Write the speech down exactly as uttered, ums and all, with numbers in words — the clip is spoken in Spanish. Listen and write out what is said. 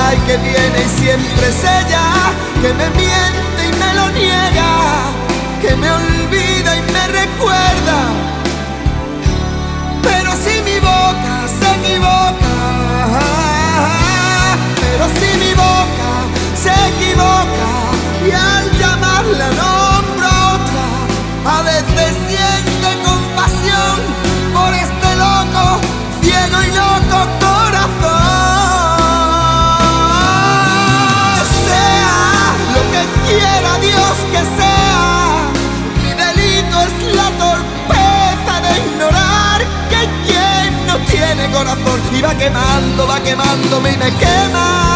va y que viene y siempre es ella, que me miente y me lo niega, que me olvida y me recuerda. Pero si mi boca se equivoca, pero si mi boca se equivoca y al llamarla nombro a otra, a veces siente compasión por este loco, ciego y loco corazón. Sea lo que quiera Dios que sea, mi delito es la torpeza de ignorar que quien no tiene corazón y va quemando, va quemándome y me quema.